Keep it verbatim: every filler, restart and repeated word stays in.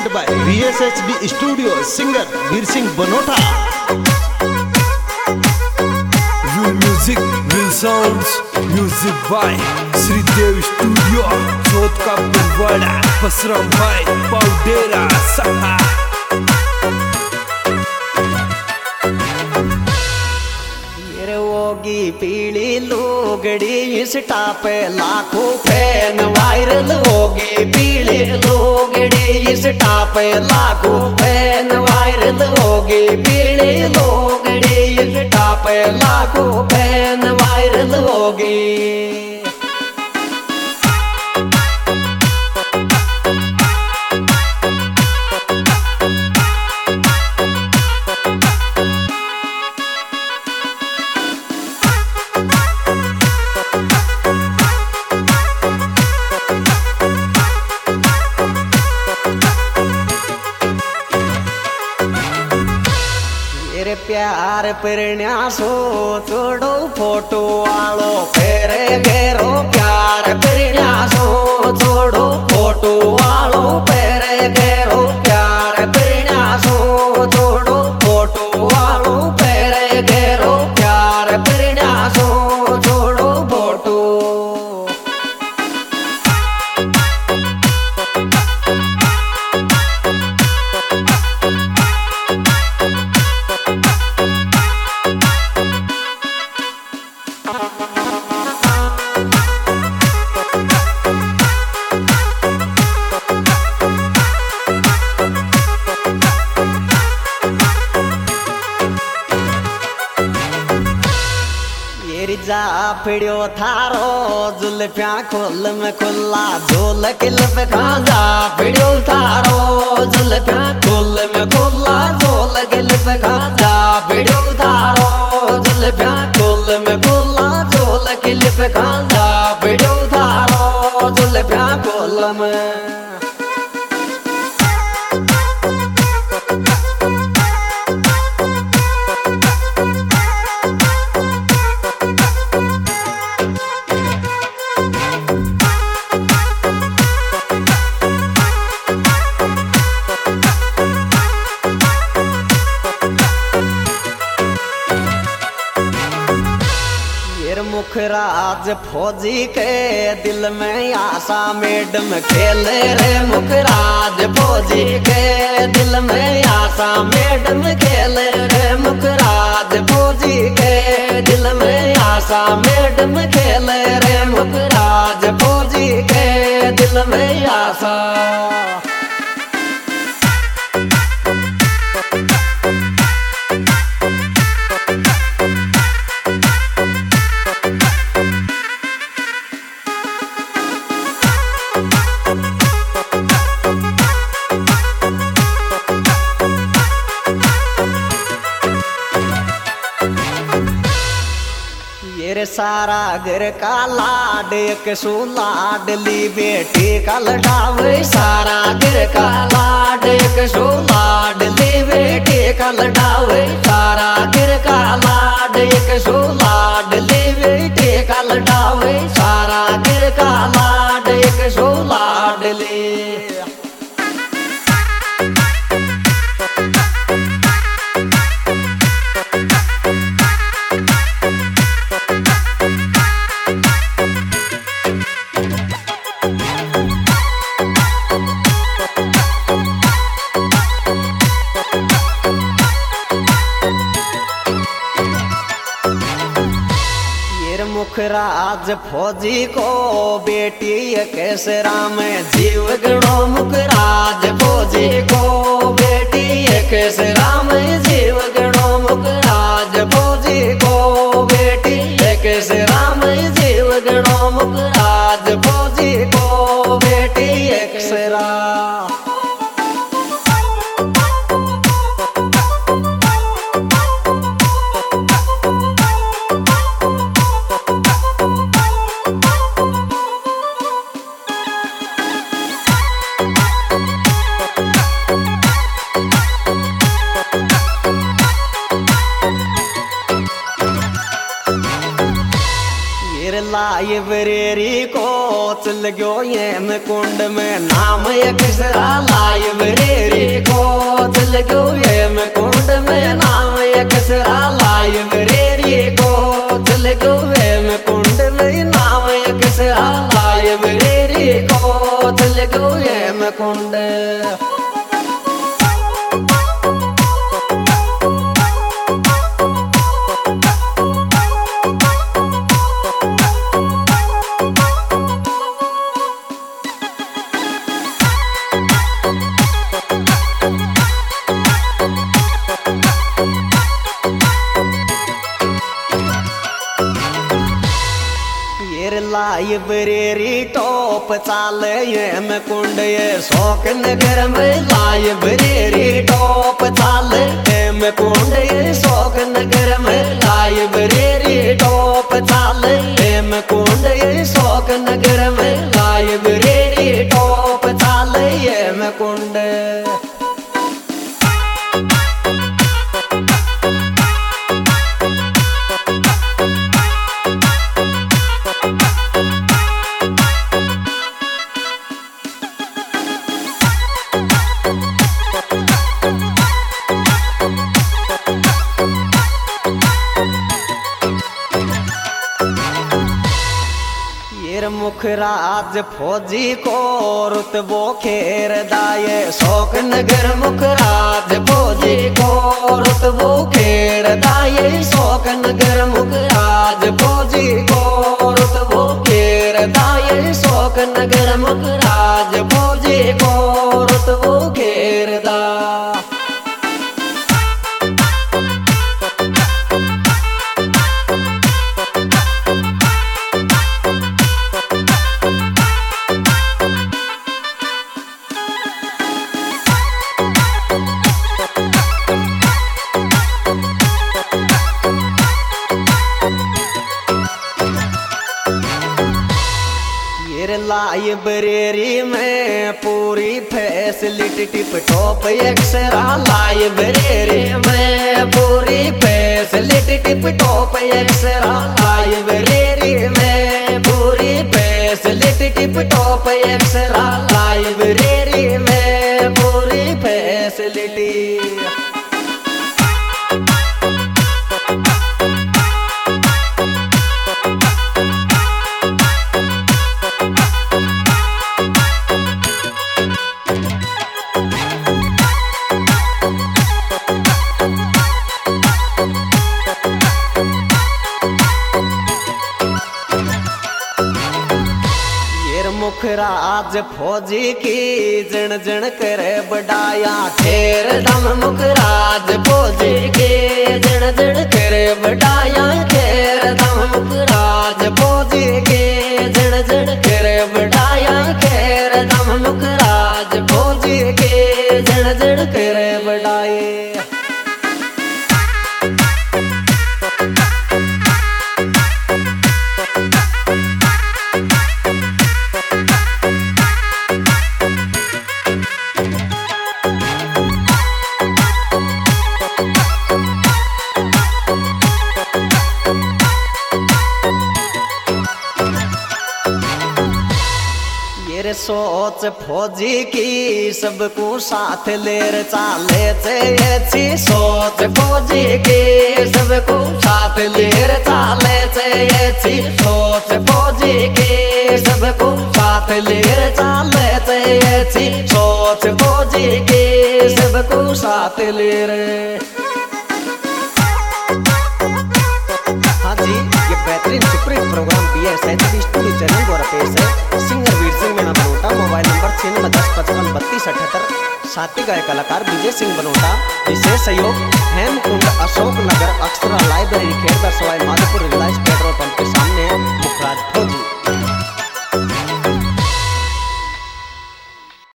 Present by V S H D studio, singer Veer Singh Banota. Real music, real sounds, music by Shridev studio, Chauth का पुरवाड़ा, बसराम भाई, पाउडेरा, सहा। होगी पीली लोगड़ी इंस्टा पे लाखों फैन वायरल होगी। पीली लोगड़ी इंस्टा पे लाखों फैन वायरल होगी। पीली लोगड़ी इंस्टा पे लाखों फैन वायरल होगी। प्यार प्रन्यासो छोड़ो फोटो वालो फेरे घेरो। प्यार प्रन्यासो छोड़ो फोटो वालो फेरे घेरो। प्यार प्रन्यासो छोड़ो फोटो वालो फेरे घेरो। प्यार प्रन्यासो छोड़ो फोटो। जा फिड़ो थारो जुल्फिया खोल में खुला झोल किल्फ खाजा। फिड़ो थारो जुल्फिया खोल में खुला झोल किल्फ खाजा। फिड़ो थारो जुल्फिया खोल में खुला झोल किल्फ खाजा। फिड़ो थारो जुल्फिया खोल में। मुखराज फौजी के दिल में आशा मैडम खेले रे। मुखराज फौजी के दिल में आशा मैडम खेले रे। मुखराज फौजी के दिल में आशा मैडम खेले रे। मुखराज फौजी के दिल में आशा। सारा घर का लाड एक सो लाडली बेटी का लटावे। सारा घर का लाड एक सो लाडली बेटी का लटावे। सारा घर का लाड एक सो लाडली बेटी का लटावे। सारा घर का लाड एक सो लाडली। मुखराज फौजी को बेटी कैसे राम जीव गणो। मुखराज फौजी को बेटी कैसे राम जीव गणो। मुखराज फौजी को बेटी कैसे राम जीव गणो। मुखराज फौजी को बेटी कैसे राम। लाइब्रेरी को चल गयो ये में कुंड में नाम एक सरा लाइब्रेरी को चल गयो ये में कुंड में नाम एक सरा लाइब्रेरी को चल गयो ये में कुंड में नाम एक सरा लाइब्रेरी को चल गयो ये में कुंड। लाइब्रेरी टॉप चाल ये में कुंड ये शौक नगर में लाइब्रेरी टॉप चाल ये में कुंड ये शौक नगर में लाइब्रेरी टॉप चाल ये में कुंड ये शौक नगर में लाइब्रेरी टॉप चाल ये में कुंड। मुखराज फौजी को रुतबो खेर दाये शौक नगर मुखराज फौजी को रुतबो खेर दाये शौक नगर मुखराज फौजी को रुतबो खेर दाये शौक नगर मुखराज फौजी को रुतबो खेर दा। लाइब्रेरी में पूरी facility tip top Akshara library में पूरी facility tip top Akshara library में पूरी facility tip top Akshara library में पूरी फैसिलिटी। मुखराज फौजी की जन जन करे बढ़ाया ठेर दम मुखराज फौजी के जन जन करे बढ़ाया ठेर दम मुखराज फौजी के जन जन करे बढ़ाया ठेर दम मुखराज फौजी के जन जन करे बढ़ाए। सोच फौजी की सबको साथ लेर चाले अच्छी सोच फौजी की सबको साथ लेर चाले अच्छी सोच फौजी की सबको साथ लेर चाले अच्छी सोच फौजी की सबको साथ लेर। हाँ जी, ये बेहतरीन superhit programme B S H D studio channel द्वारा पेश है। Singer Veer Singh Meena Banota, mobile number छियानवे दस पचपन बत्तीस अठहत्तर। साथी गायक कलाकार विजय सिंह बनोटा। विशेष सहयोग हेमकुंड अशोक नगर अक्षरा लाइब्रेरी खेड़दा सवाई माधोपुर।